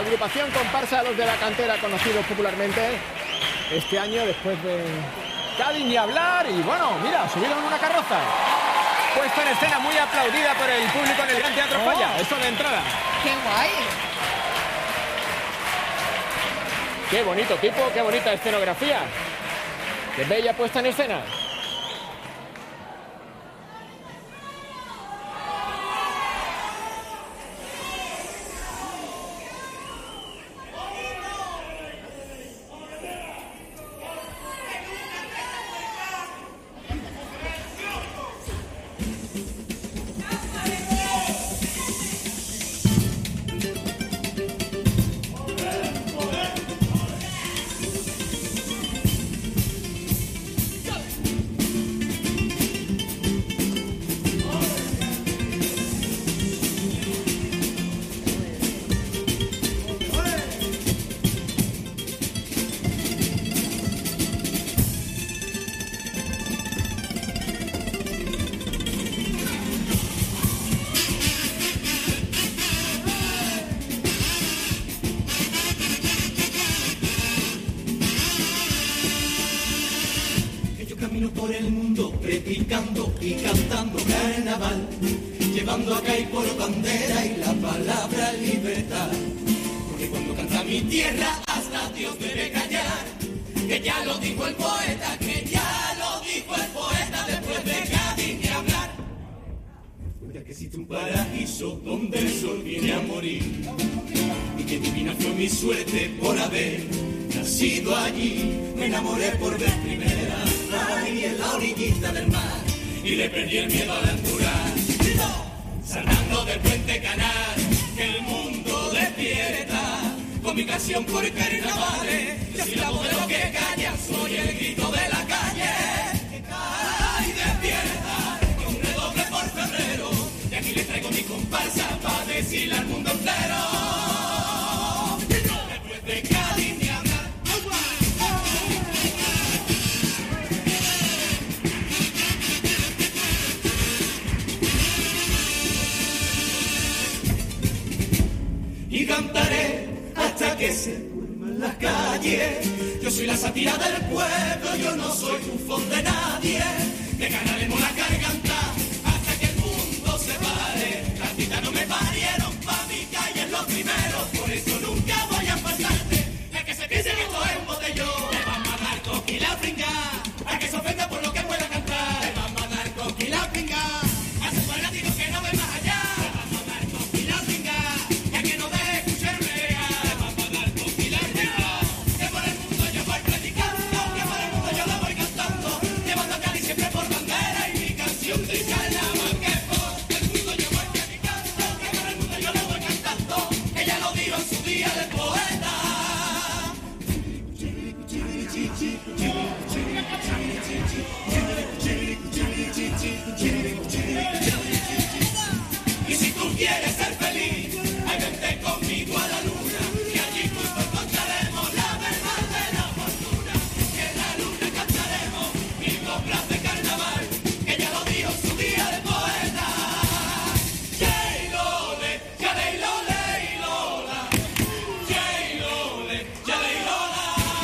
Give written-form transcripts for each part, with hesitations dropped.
agrupación comparsa Los de la Cantera, conocidos popularmente este año después de Cádiz ni hablar. Y bueno, mira, subido en una carroza. Puesta en escena muy aplaudida por el público en el Gran Teatro Falla. Eso de entrada. ¡Qué guay! Qué bonito tipo, qué bonita escenografía. Qué bella puesta en escena. Por el mundo predicando y cantando carnaval, llevando acá y por bandera y la palabra libertad. Porque cuando canta mi tierra hasta Dios debe callar, que ya lo dijo el poeta, que ya lo dijo el poeta después de Cádiz ni hablar. Recuerda que existe un paraíso donde el sol viene a morir, y que divina fue mi suerte por haber nacido allí. Me enamoré por vez primera ahí en la orillita del mar, y le perdí el miedo a la altura, saltando del puente canal, que el mundo despierta con mi canción por carnavales. Yo soy la voz de los que callan, soy el grito de la calle. ¡Ay, despierta! Con un redoble por febrero, y aquí les traigo mi comparsa para decirle al mundo entero. Después de Cádiz ni hablar. Y cantaré hasta que se duerman las calles. Yo soy la sátira del pueblo, yo no soy bufón de nadie. Le ganaremos la garganta hasta que el mundo se pare. Las citas no me parieron pa' mi calle en los primeros, por eso nunca voy a faltarte. El que se piense que esto es un botellón, le vamos a dar coqui la pringa. A que se ofenda por lo que pueda cantar, le vamos a dar coqui la pringa. A su fanático que no ve más allá, le vamos a dar coqui la pringa. Y si tú quieres ser feliz, ay, vente conmigo a la luna, y allí juntos encontraremos la verdad de la fortuna. Que en la luna cantaremos mil coplas de carnaval, que ya lo dijo en su día de poeta. Yey lole, ya ley lole y lola. Yey lole, ya ley lola.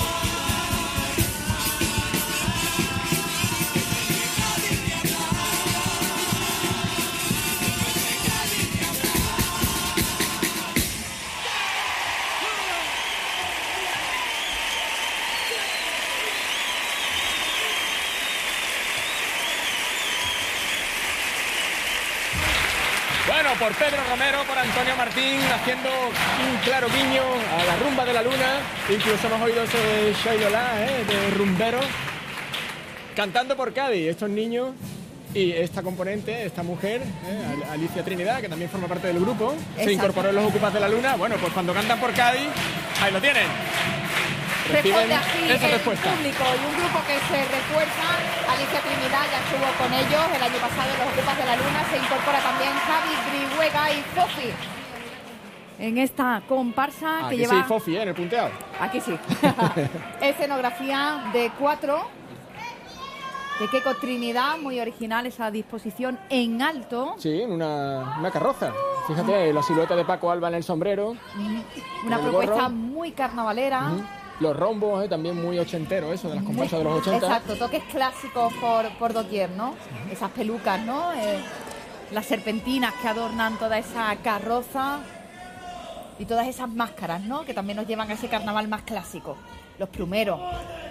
Bueno, por Pedro Romero, por Antonio Martín, haciendo un claro guiño a la rumba de la luna. Incluso hemos oído ese Shailola, de rumbero, cantando por Cádiz. Estos niños y esta componente, esta mujer, Alicia Trinidad, que también forma parte del grupo, se incorporó en los Ocupas de la Luna. Bueno, pues cuando cantan por Cádiz, ahí lo tienen. Responde así esa el respuesta. público, y un grupo que se refuerza. Alicia Trinidad ya estuvo con ellos el año pasado en los Ocupas de la Luna. Se incorpora también Javi Brihuega y Fofi en esta comparsa que lleva... sí, Fofi, en el punteado. Aquí sí. Escenografía de 4. de Keiko Trinidad, muy original esa disposición en alto. Sí, en una carroza. Fíjate, la silueta de Paco Alba en el sombrero. Una propuesta muy carnavalera. Los rombos, también muy ochenteros, eso, de las comparsas de los 80. Exacto, toques clásicos por doquier, ¿no? Esas pelucas, ¿no? Las serpentinas que adornan toda esa carroza y todas esas máscaras, ¿no? Que también nos llevan a ese carnaval más clásico. Los plumeros.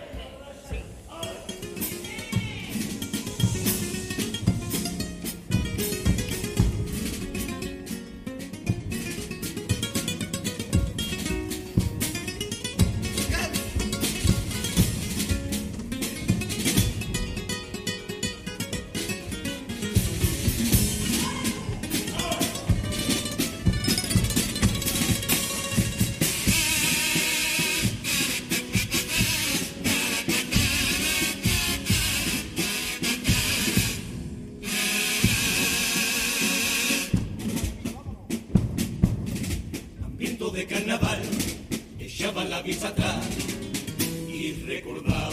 De carnaval echaba la vista atrás y recordaba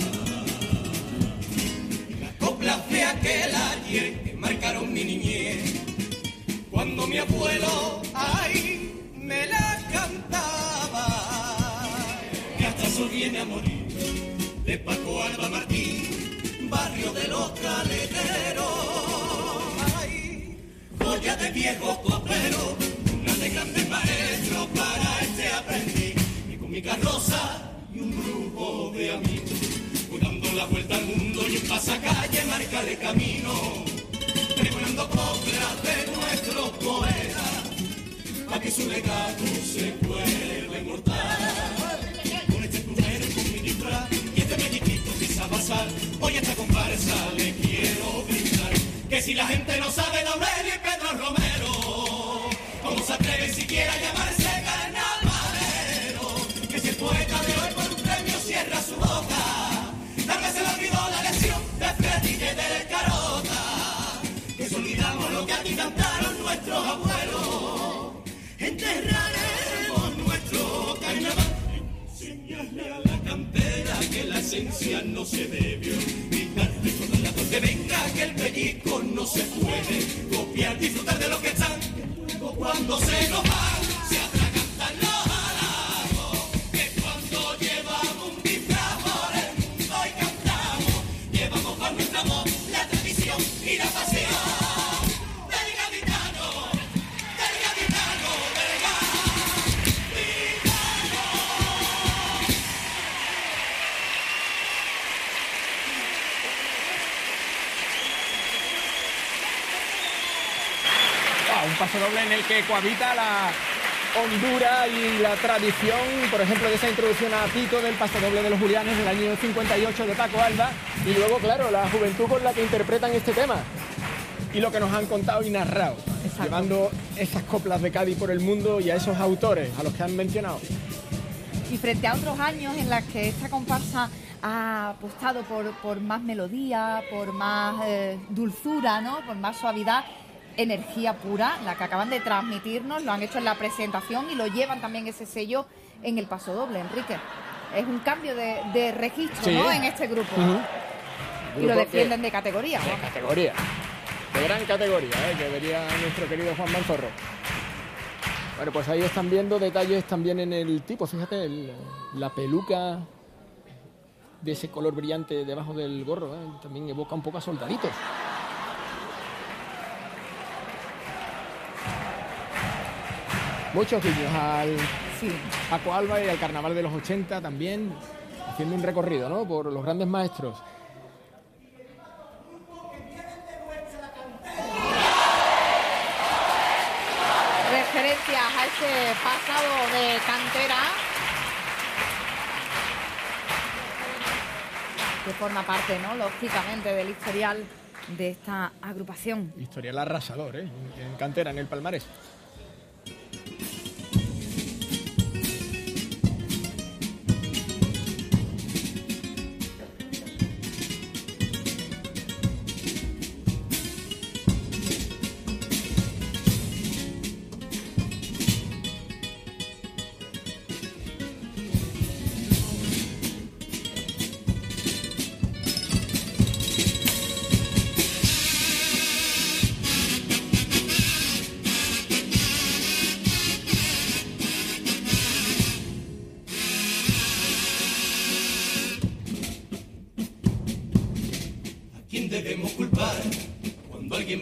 las coplas de aquel ayer que marcaron mi niñez, cuando mi abuelo ay me las cantaba, que hasta sol viene a morir, de Paco Alba Martín, barrio de los Caleteros. Ay, joya de viejo copero, de grandes maestros, para este aprendí, y con mi carroza y un grupo de amigos, voy dando la vuelta al mundo y un pasacalle marca de camino, pregonando coplas de nuestros poetas, para que su legado se vuelva inmortal. Con este plumero y con mi disfraz, y este melliquito quizá basal, hoy a esta comparsa le quiero brindar, que si la gente no sabe de Aurelio y Pedro Romero, ¿cómo se atreve siquiera a llamarse carnavalero? Que si el poeta de hoy por un premio cierra su boca, tal vez se le olvidó la lección de Fredille del Carota, que si olvidamos lo que aquí cantaron nuestros abuelos, enterraremos nuestro carnaval. Enseñarle a la cantera que la esencia no se debe olvidar, recordarla porque venga que el pellizco no se puede copiar, disfrutar de lo que están. Cuando se nos van, se atragantan los halagos, que cuando llevamos un disfraz por el mundo y cantamos, llevamos con nuestra voz la tradición y la pasión del gaditano, del gaditano, del gaditano. Un pasodoble en el que cohabita la hondura y la tradición, por ejemplo, de esa introducción a Tito del pasodoble de los Julianes del año 58 de Paco Alba, y luego, claro, la juventud con la que interpretan este tema y lo que nos han contado y narrado. Exacto. Llevando esas coplas de Cádiz por el mundo y a esos autores a los que han mencionado. Y frente a otros años en los que esta comparsa ha apostado por más melodía, por más dulzura, ¿no? Por más suavidad, energía pura, la que acaban de transmitirnos, lo han hecho en la presentación y lo llevan también ese sello en el pasodoble, Enrique. Es un cambio de registro, sí, ¿no? En este grupo. Y lo defienden de categoría. De categoría. De gran categoría, que vería nuestro querido Juan Manzorro. Bueno, pues ahí están viendo detalles también en el tipo. Fíjate, la peluca de ese color brillante debajo del gorro, también evoca un poco a soldaditos. Muchos guiños al Paco Alba y al carnaval de los 80 también, haciendo un recorrido, ¿no?, por los grandes maestros. Referencias a ese pasado de cantera que forma parte, ¿no?, lógicamente, del historial de esta agrupación. Historial arrasador, en cantera, en el palmarés.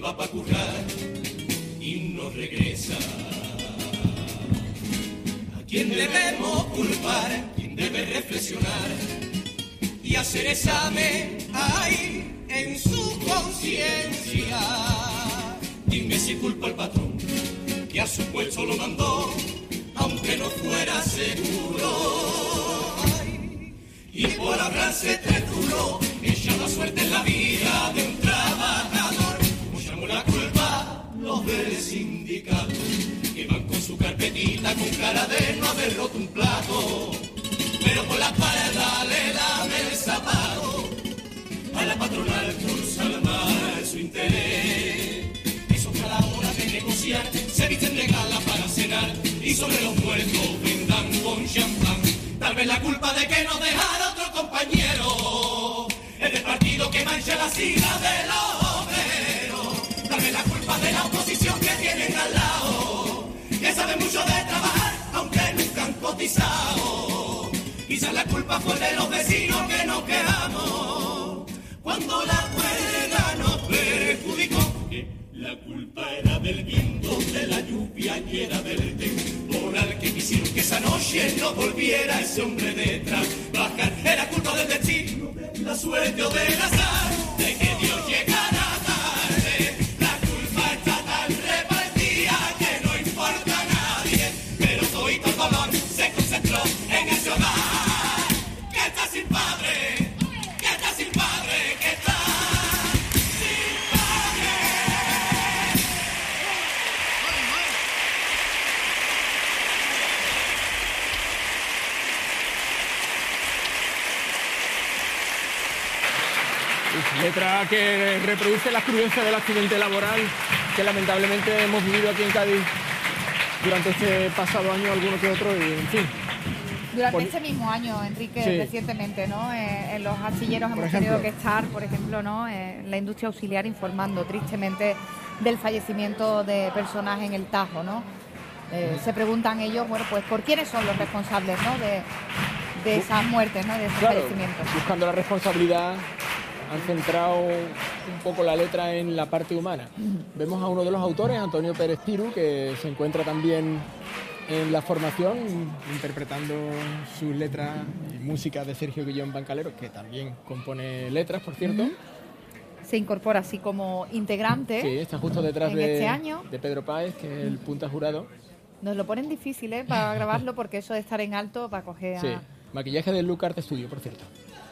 va pa' currar y no regresa. ¿A quién debemos culpar? ¿Quién debe reflexionar y hacer examen ahí en su conciencia? Dime si culpa al patrón que a su puesto lo mandó, aunque no fuera seguro. Ay, y por hablarse tres duro, echa la suerte en la vida de un trabajador. Echamos la culpa los del sindicato, que van con su carpetita con cara de no haber roto un plato, pero por la espalda le dan el zapato. A la patronal por salvar su interés, esos que a la hora de negociar se visten de gala para cenar y sobre los muertos brindan con champán. Tal vez la culpa de que no dejara otro compañero es del partido que mancha la sigla de los obreros. Tal vez la culpa de la oposición que tienen al lado, que sabe mucho de trabajar aunque nunca han cotizado. Quizás la culpa fue de los vecinos que nos quejamos cuando la huelga nos perjudicó. La culpa era del viento, de la lluvia y era del temporal que quisieron que esa noche no volviera ese hombre de trabajar. Era culpa del destino, de la suerte o del azar, de que Dios llegara tarde. La culpa está tan repartida que no importa a nadie, pero todito el dolor se concentró en ese hogar que está sin padre, que está sin padre, que está sin padre. Letra que reproduce la crudencia del accidente laboral que lamentablemente hemos vivido aquí en Cádiz durante este pasado año, alguno que otro, y en fin. Durante este mismo año, Enrique, Sí. Recientemente, ¿no? En los astilleros Por hemos ejemplo. tenido que estar, por ejemplo, ¿no? La industria auxiliar informando tristemente del fallecimiento de personas en el Tajo, ¿no? Se preguntan ellos, bueno, pues por quiénes son los responsables, ¿no? De esas muertes, ¿no? De esos Claro, fallecimientos. buscando la responsabilidad, han centrado un poco la letra en la parte humana. Vemos a uno de los autores, Antonio Pérez Piru, que se encuentra también en la formación, interpretando sus letras y música de Sergio Guillón Bancalero, que también compone letras, por cierto. Se incorpora así como integrante. Sí, está justo detrás en este año. de Pedro Páez, que es el punta jurado. Nos lo ponen difícil, para grabarlo, porque eso de estar en alto para coger a... Sí, maquillaje de Luke Art Studio, por cierto.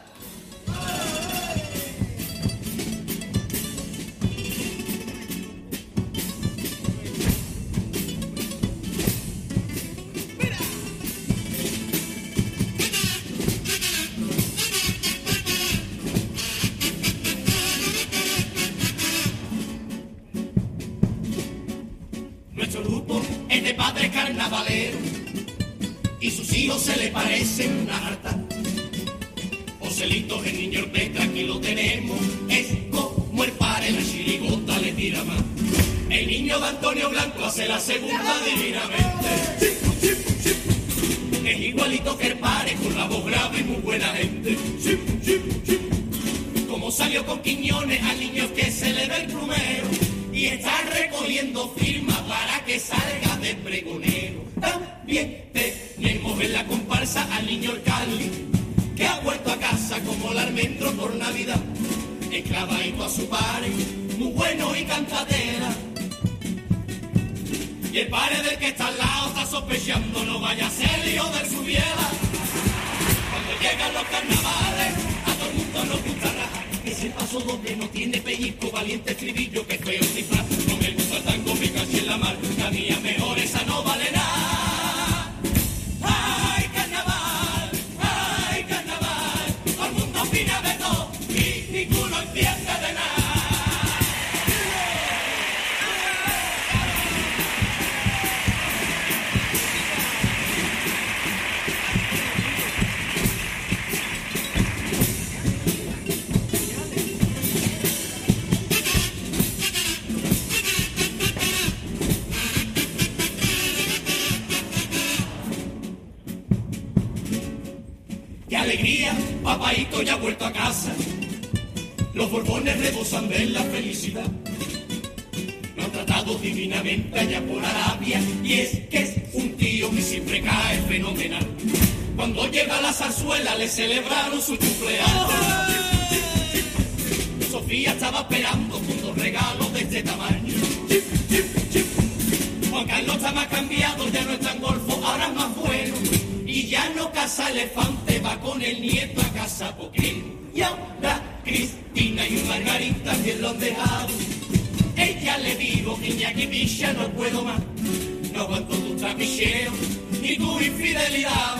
Nuestro grupo es de padre carnavalero y sus hijos se le parecen una harta. Joselito, el niño Orpeta, aquí lo tenemos, es como el padre, la chirigota le tira más. El niño de Antonio Blanco hace la segunda divinamente. Es igualito que el padre, con la voz grave y muy buena gente. Como salió con Quiñones al niño que se le ve el plumero y está recogiendo firmas para que salga de pregonero. También tenemos en la comparsa al niño el Cali, que ha vuelto a casa como el almendro por Navidad, esclavadito a su padre, muy bueno y cantadera. Y el padre del que está al lado está sospechando, no vaya a ser hijo de su vieja. Cuando llegan los carnavales, a todo el mundo nos gusta rajar. Ese paso doble no tiene pellizco, valiente estribillo, que feo cifrar. No me gusta el tango, me caché en la mar, la mía mejor, esa no vale nada. ¡Ay, carnaval! ¡Ay, carnaval! Todo el mundo opina de todo y ninguno entiende de nada. ¡Qué alegría! Papaíto ya ha vuelto a casa. Los borbones rebosan de la felicidad. dado divinamente allá por Arabia, y es que es un tío que siempre cae fenomenal. Cuando llega la zarzuela le celebraron su cumpleaños. Sofía estaba esperando con 2 regalos de este tamaño. Juan Carlos está más cambiado, ya no es tan golfo, ahora es más bueno. Y ya no caza elefante, va con el nieto a casa poquín. Y ahora Cristina y Margarita bien lo han dejado. Ella le dijo, Iñaki Picha, no puedo más. No aguanto tu trapicheo, ni tu infidelidad.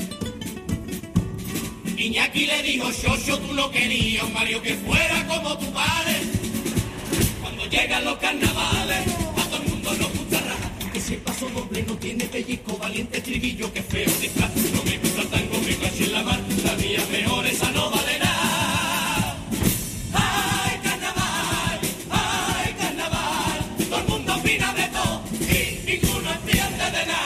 Iñaki le dijo, Xoxo, tú no querías un Mario que fuera como tu padre. Cuando llegan los carnavales, a todo el mundo nos gusta raja. Que si el paso doble no tiene pellizco, valiente estribillo, que feo disfraz. No me gusta el tango, me caché en la mar, la mía es mejor, esa no vale nada. ¡Ay, carnaval! ¡Ay, carnaval! Todo el mundo opina de todo y ninguno entiende de nada.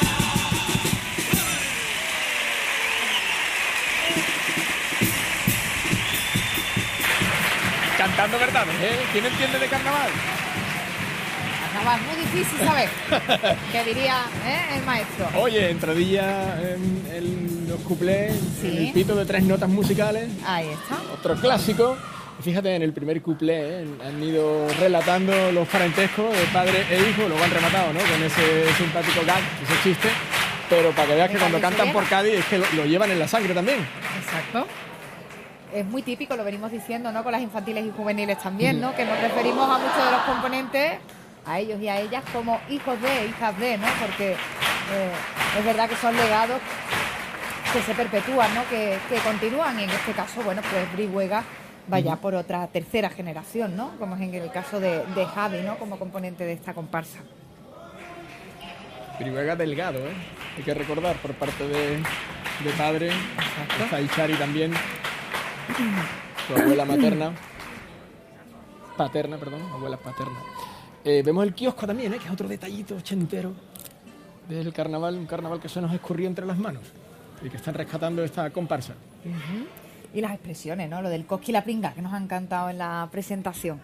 Cantando verdades, ¿eh? ¿Quién entiende de carnaval? Carnaval es muy difícil saber. ¿Qué diría el maestro? Oye, entradilla en los cuplés, Sí. el pito de 3 notas musicales, Ahí está. otro clásico. Fíjate, en el primer cuplé han ido relatando los parentescos de padre e hijo, lo han rematado, ¿no? Con ese simpático gag, ese chiste. Pero para que veas que cuando cantan por Cádiz es que lo llevan en la sangre también. Exacto. Es muy típico, lo venimos diciendo, ¿no? Con las infantiles y juveniles también, ¿no? Que nos referimos a muchos de los componentes, a ellos y a ellas, como hijos de, hijas de, ¿no? Porque es verdad que son legados que se perpetúan, ¿no? Que continúan, y en este caso, bueno, pues Brihuega vaya por otra tercera generación, ¿no? Como es en el caso de Javi, ¿no? Como componente de esta comparsa. Brihuega Delgado, ¿eh? Hay que recordar por parte de padre. Exacto. Está Ichari también. Su abuela paterna, abuela paterna. Vemos el kiosco también, que es otro detallito ochentero del carnaval, un carnaval que se nos escurrió entre las manos y que están rescatando esta comparsa. Y las expresiones, ¿no? Lo del cosqui y la pringa, que nos han cantado en la presentación.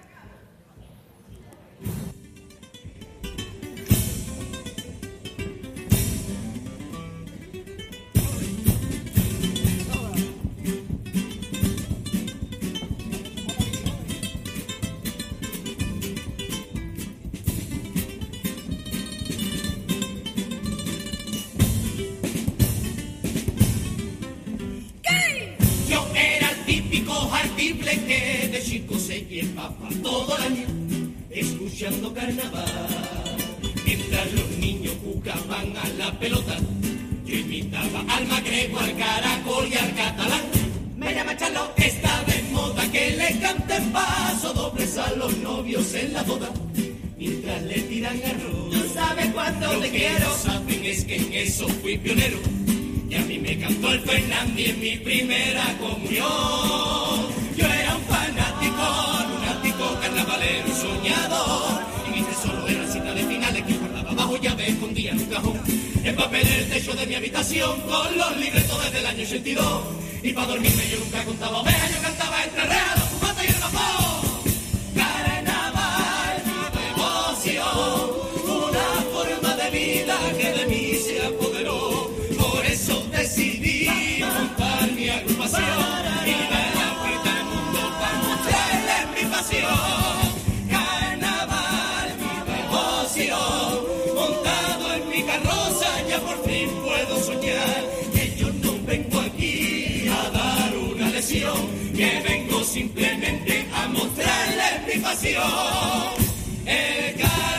Yo era el típico jartible que de chico seguía el papá todo el año escuchando carnaval. Mientras los niños jugaban a la pelota, yo imitaba al magrego, al caracol y al catalán. Me llama Charlo, está de moda que le canten paso dobles a los novios en la boda. Mientras le tiran arroz, tú sabes cuánto te quiero. Lo que no saben es que en eso fui pionero. Y a mí me cantó el Fernández en mi primera comunión. Yo era un fanático, lunático, carnavalero y soñador. Y mi tesoro era cita de finales que guardaba bajo llave, escondía en un cajón. Empapelé el techo de mi habitación con los libretos desde el año 82. Y para dormirme yo nunca contaba ovejas, yo cantaba entre reales, fumata y el vapor. Carnaval, mi devoción, una forma de vida que de mí se apoderó. Por eso decidí montar mi agrupación y dar la vuelta al mundo para mostrarles mi pasión. Carnaval, mi devoción, montado en mi carroza, ya por fin puedo soñar que yo no vengo aquí a dar una lección, que vengo simplemente a mostrarles mi pasión. El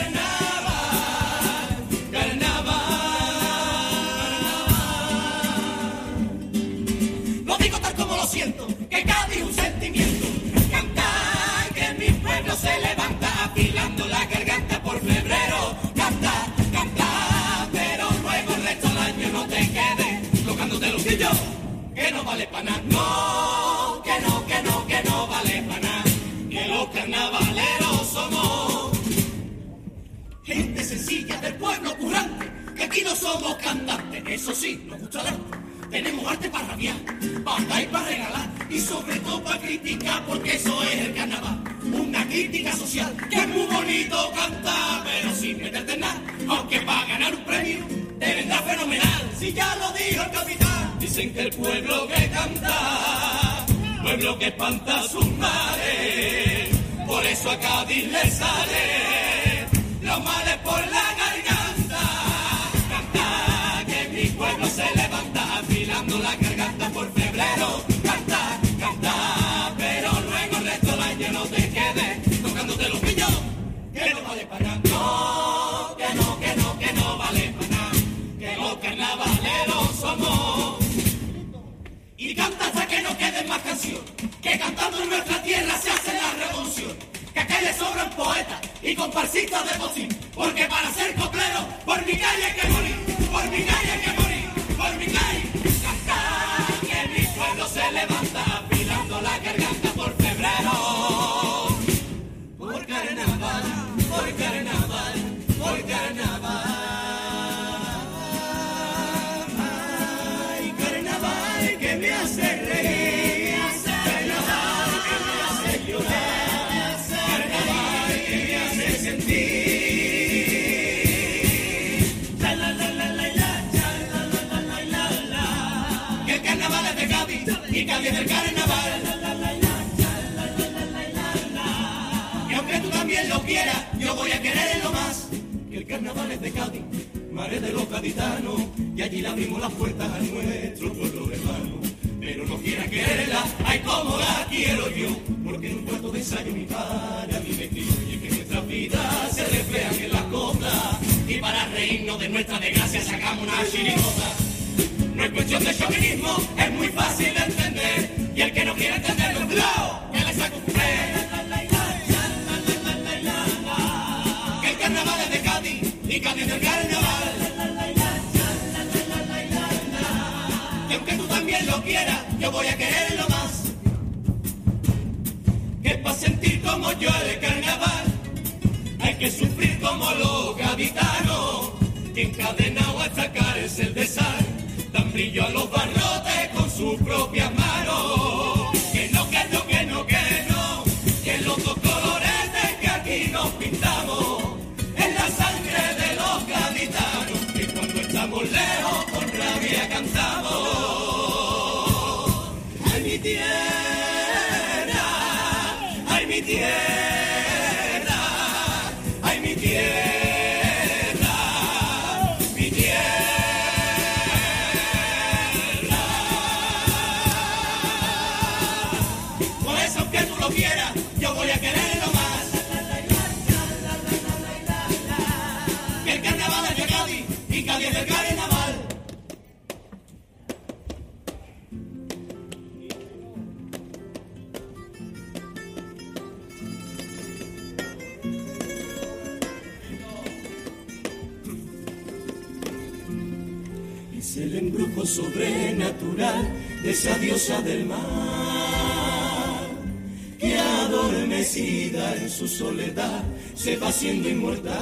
siento, que Cádiz es un sentimiento. Cantar, que mi pueblo se levanta afilando la garganta por febrero. Canta, canta, pero luego el resto del año no te quedes tocándote los quillos, que no vale para nada. No, que no, que no, que no vale para nada. Que los carnavaleros somos gente sencilla del pueblo currante, que aquí no somos cantantes, eso sí, nos gusta el arte. Tenemos arte para rabiar, para dar y para regalar, y sobre todo para criticar, porque eso es el carnaval. una crítica social, que es muy bonito cantar, pero sin meterte en nada, aunque para ganar un premio te vendrá fenomenal. Si ya lo dijo el capitán, dicen que el pueblo que canta, pueblo que espanta a sus mares, por eso a Cádiz le sale los males por la garganta. Canta, que mi pueblo se levanta, afilando la garganta por febrero. Canta, canta, pero luego el resto del año no te quedes tocándote los pillos, que no vale para nada. No, que no, que no, que no vale para nada, que los carnavaleros somos. Y canta hasta que no quede más canción, que cantando en nuestra tierra se hace la revolución, que a que le sobran poetas y comparsistas de bocín, porque para ser coplero, por mi calle hay que morir, por mi calle hay que morir, por mi calle. Canta, que mi pueblo se levanta, afilando la garganta por febrero. Por carnaval, por carnaval, por carnaval. Ay, carnaval que me hace reír, carnaval que me hace llorar, carnaval que me hace sentir. La la la la la la, la la la la la la. Que el carnaval es de Cádiz y Cádiz es del carnaval. La la la la la, la la la la la. Y aunque tú también lo quieras, yo voy a quererlo más. Que el carnaval es de Cádiz, madre de los gaditanos, y allí le abrimos las puertas a nuestro pueblo hermano. Pero no quiera quererla, ay como la quiero yo, porque en un cuarto de ensayo mi padre a mí me crió, y es que nuestras vidas se reflejan en las coplas, y para reírnos de nuestra desgracia sacamos una chirigota. No es cuestión de chauvinismo, es muy fácil de entender, y el que no quiera entenderlo, cuidado, que le saco un fre. Que el carnaval es de Cádiz, y Cádiz del carnaval. Y aunque tú también lo quieras, yo voy a quererlo más. Que para sentir como yo el carnaval, hay que sufrir como los gaditanos, que encadenado hasta caerse el desal, dan brillo a los barrotes con sus propias manos. Que no, que no, que no, que no, que los dos coloretes que aquí nos pintamos es la sangre de los gaditanos, que cuando estamos lejos con rabia cantamos. Ay mi tierra, ay mi tierra, ay mi tierra, mi tierra. Por eso aunque tú lo quieras, yo voy a quererlo más. Que el carnaval es de Cádiz y Cádiz es del carnaval. Es el embrujo sobrenatural de esa diosa del mar, que adormecida en su soledad se va haciendo inmortal.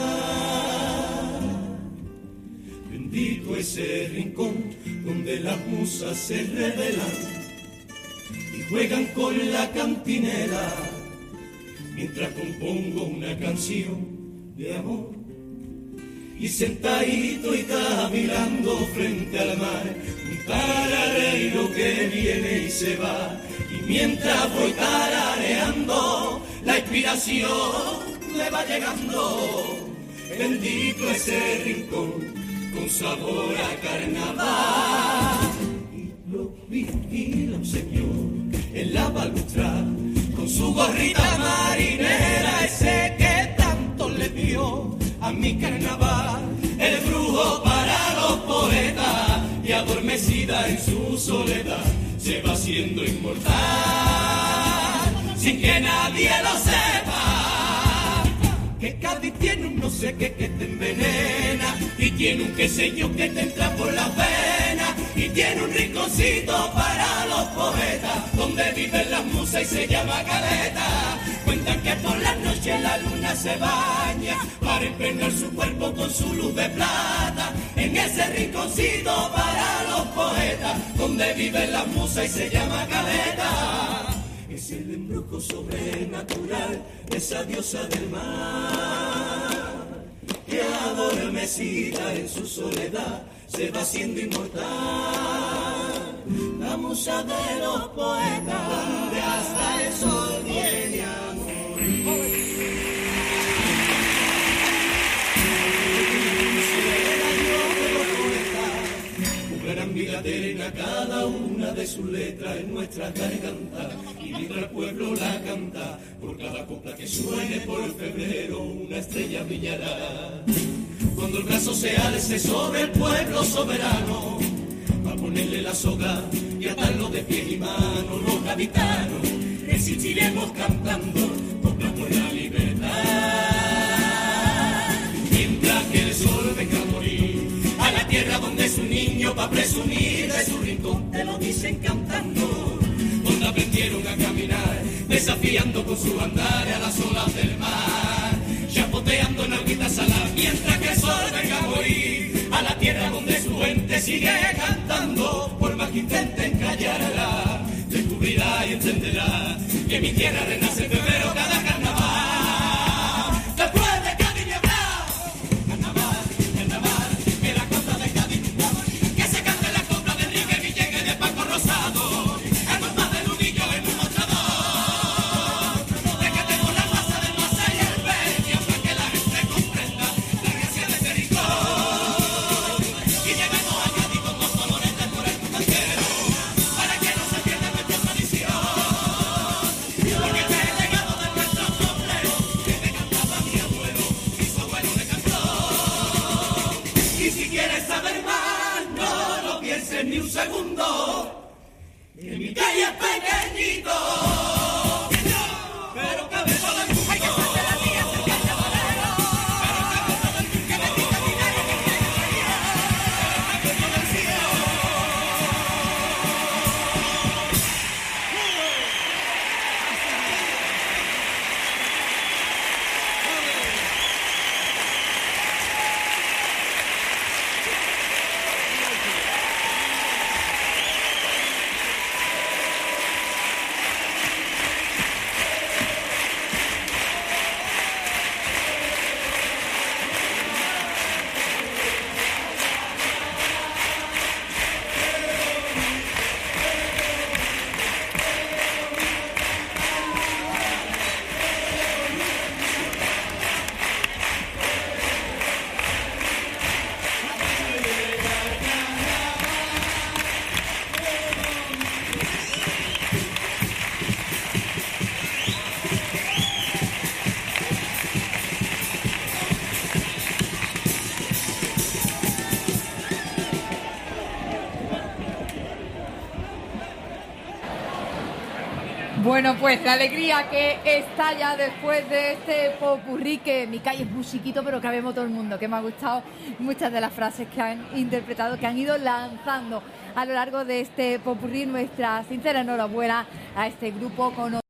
Bendito ese rincón donde las musas se revelan y juegan con la cantinela, mientras compongo una canción de amor. Y sentadito y está mirando frente al mar, un tarareiro que viene y se va. Y mientras voy tarareando, la inspiración le va llegando. Bendito ese rincón con sabor a carnaval. Y lo vigila un señor en la balustrada, con su gorrita marinera, ese que tanto le dio a mi carnaval, el brujo para los poetas, y adormecida en su soledad se va haciendo inmortal, sin que nadie lo sepa. Que Cádiz tiene un no sé qué que te envenena, y tiene un qué sé yo que te entra por las venas, y tiene un rinconcito para los poetas, donde viven las musas y se llama Caleta. Cuentan que por las noches la luna se baña para impregnar su cuerpo con su luz de plata, en ese rinconcito para los poetas, donde viven las musas y se llama Caleta. es el embrujo sobrenatural de esa diosa del mar, que adormecida en su soledad se va haciendo inmortal. La musa de los poetas, donde hasta el sol viene a morir. Gran vida eterna cada una de sus letras en nuestra garganta, y mientras el pueblo la canta, por cada copla que suene por febrero una estrella brillará. Cuando el brazo se alce sobre el pueblo soberano, a ponerle la soga y atarlo de pies y manos, los gaditanos resistiremos cantando copla por la libertad. Mientras que el sol venga a morir a la tierra donde su niño va a presumir de su rincón, te lo dicen cantando, donde aprendieron a caminar, desafiando con su andar a las olas del mar, chapoteando en aguitas saladas, mientras que el sol venga a morir a la tierra donde su gente sigue cantando, por más que intenten callarla, descubrirá y entenderá que mi tierra renace en febrero cada carnaval. Ni un segundo, en mi calle es pequeñito, pero cabe todo el mundo. Hay que hacer de la mía, se cae de bolero, pero cabe todo el mundo. Que bendita mi calle, que tiene feria, cabe todo el cielo. Bueno, pues la alegría que estalla después de este popurrí, que mi calle es muy chiquito, pero cabemos todo el mundo, que me ha gustado muchas de las frases que han interpretado, que han ido lanzando a lo largo de este popurrí. Nuestra sincera enhorabuena a este grupo con